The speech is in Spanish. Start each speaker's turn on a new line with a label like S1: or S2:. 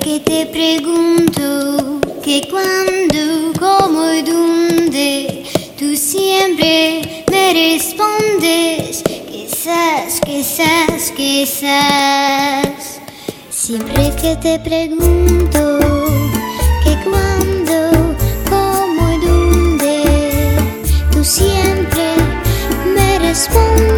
S1: que te pregunto, que cuando, cómo y dónde, tú siempre me respondes, quizás, quizás, quizás. Siempre que te pregunto, que cuando, cómo y dónde, tú siempre me respondes.